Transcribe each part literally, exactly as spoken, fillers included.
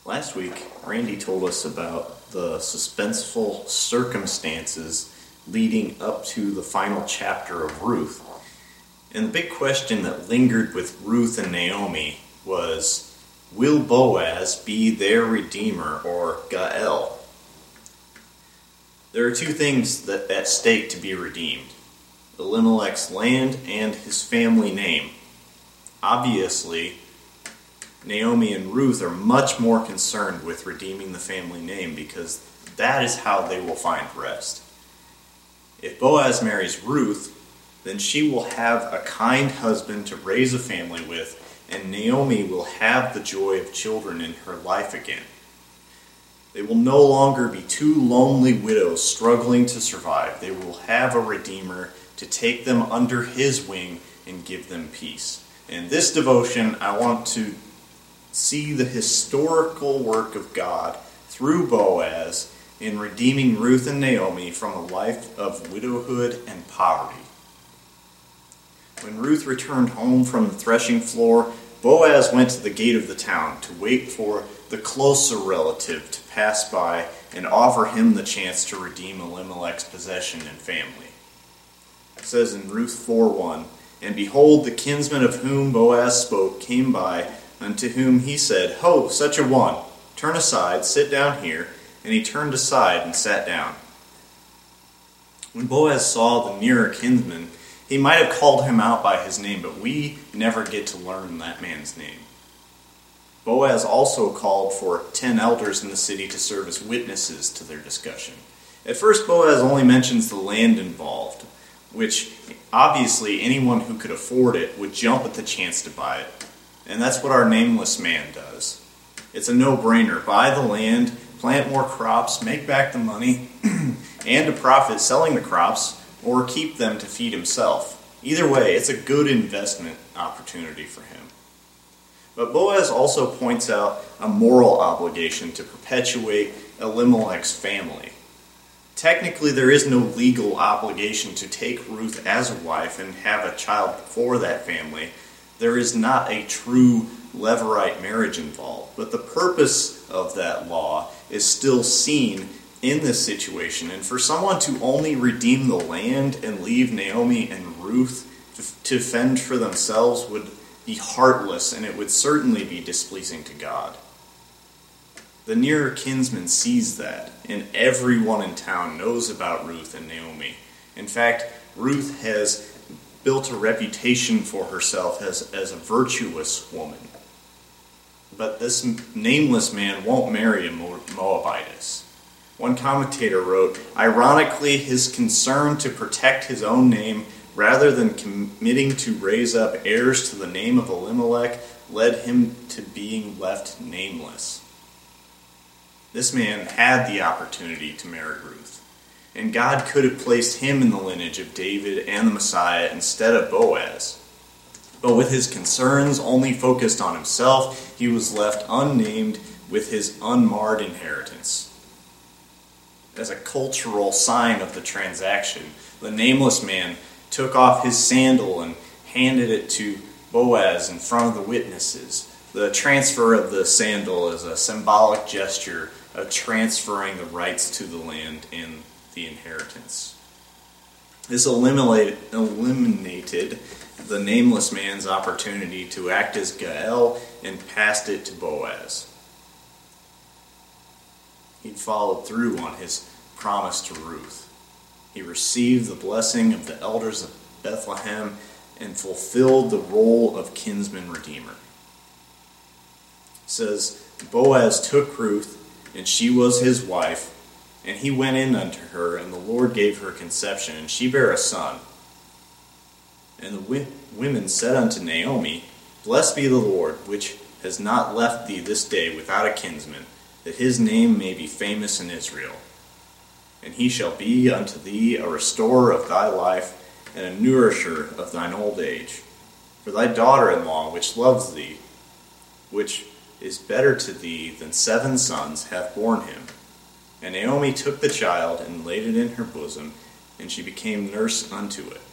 Last week, Randy told us about the suspenseful circumstances leading up to the final chapter of Ruth. And the big question that lingered with Ruth and Naomi was, will Boaz be their redeemer, or Gael? There are two things that at stake to be redeemed: Elimelech's land and his family name. Obviously, Naomi and Ruth are much more concerned with redeeming the family name because that is how they will find rest. If Boaz marries Ruth, then she will have a kind husband to raise a family with, and Naomi will have the joy of children in her life again. They will no longer be two lonely widows struggling to survive. They will have a redeemer to take them under his wing and give them peace. In this devotion, I want to see the historical work of God through Boaz in redeeming Ruth and Naomi from a life of widowhood and poverty. When Ruth returned home from the threshing floor, Boaz went to the gate of the town to wait for the closer relative to pass by and offer him the chance to redeem Elimelech's possession and family. It says in Ruth four one, "And behold, the kinsman of whom Boaz spoke came by, unto whom he said, Ho, such a one, turn aside, sit down here. And he turned aside and sat down." When Boaz saw the nearer kinsman, he might have called him out by his name, but we never get to learn that man's name. Boaz also called for ten elders in the city to serve as witnesses to their discussion. At first, Boaz only mentions the land involved, which obviously anyone who could afford it would jump at the chance to buy it. And that's what our nameless man does. It's a no-brainer. Buy the land, plant more crops, make back the money, and a profit selling the crops, or keep them to feed himself. Either way, it's a good investment opportunity for him. But Boaz also points out a moral obligation to perpetuate Elimelech's family. Technically, there is no legal obligation to take Ruth as a wife and have a child for that family. There is not a true Levirate marriage involved, but the purpose of that law is still seen in this situation. And for someone to only redeem the land and leave Naomi and Ruth to fend for themselves would be heartless, and it would certainly be displeasing to God. The nearer kinsman sees that, and everyone in town knows about Ruth and Naomi. In fact, Ruth has built a reputation for herself as, as a virtuous woman. But this nameless man won't marry a Moabitess. One commentator wrote, "Ironically, his concern to protect his own name rather than committing to raise up heirs to the name of Elimelech led him to being left nameless." This man had the opportunity to marry Ruth, and God could have placed him in the lineage of David and the Messiah instead of Boaz. But with his concerns only focused on himself, he was left unnamed with his unmarred inheritance. As a cultural sign of the transaction, the nameless man took off his sandal and handed it to Boaz in front of the witnesses. The transfer of the sandal is a symbolic gesture of transferring the rights to the land and the inheritance. This eliminated, eliminated the nameless man's opportunity to act as Gael and passed it to Boaz. He followed through on his promise to Ruth. He received the blessing of the elders of Bethlehem and fulfilled the role of kinsman redeemer. It says, Boaz took Ruth, and she was his wife, and he went in unto her, and the Lord gave her conception, and she bare a son. And the wi- women said unto Naomi, Blessed be the Lord, which has not left thee this day without a kinsman, that his name may be famous in Israel. And he shall be unto thee a restorer of thy life, and a nourisher of thine old age. For thy daughter-in-law, which loves thee, which is better to thee than seven sons, hath borne him. And Naomi took the child, and laid it in her bosom, and she became nurse unto it.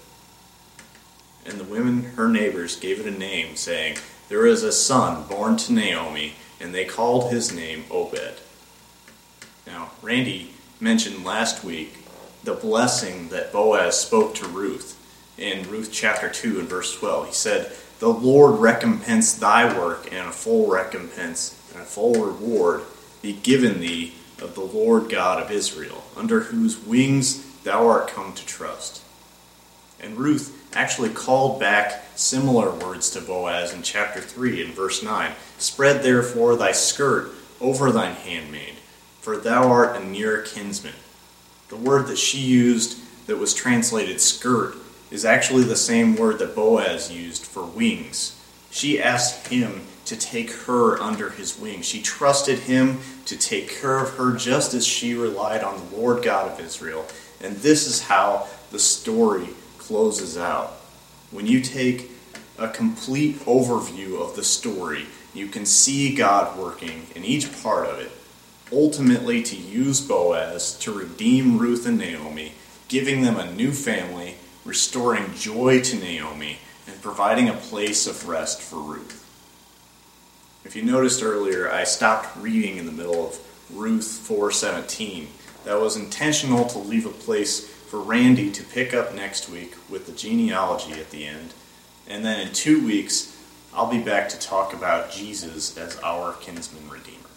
And the women, her neighbors, gave it a name, saying, There is a son born to Naomi, and they called his name Obed. Now, Randy mentioned last week the blessing that Boaz spoke to Ruth in Ruth chapter two and verse twelve. He said, "The Lord recompense thy work, and a full recompense and a full reward be given thee of the Lord God of Israel, under whose wings thou art come to trust." And Ruth actually called back similar words to Boaz in chapter three and verse nine. "Spread therefore thy skirt over thine handmaid, for thou art a near kinsman." The word that she used that was translated skirt is actually the same word that Boaz used for wings. She asked him to take her under his wing. She trusted him to take care of her just as she relied on the Lord God of Israel. And this is how the story closes out. When you take a complete overview of the story, you can see God working in each part of it, ultimately to use Boaz to redeem Ruth and Naomi, giving them a new family, restoring joy to Naomi, and providing a place of rest for Ruth. If you noticed earlier, I stopped reading in the middle of Ruth four seventeen. That was intentional to leave a place for Randy to pick up next week with the genealogy at the end. And then in two weeks, I'll be back to talk about Jesus as our kinsman redeemer.